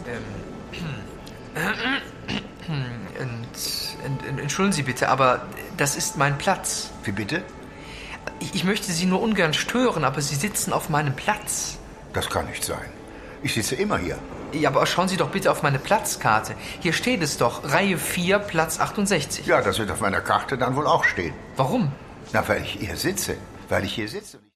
Entschuldigen Sie bitte, aber das ist mein Platz. Wie bitte? Ich möchte Sie nur ungern stören, aber Sie sitzen auf meinem Platz. Das kann nicht sein. Ich sitze immer hier. Ja, aber schauen Sie doch bitte auf meine Platzkarte. Hier steht es doch, Reihe 4, Platz 68. Ja, das wird auf meiner Karte dann wohl auch stehen. Warum? Na, weil ich hier sitze. Weil ich hier sitze.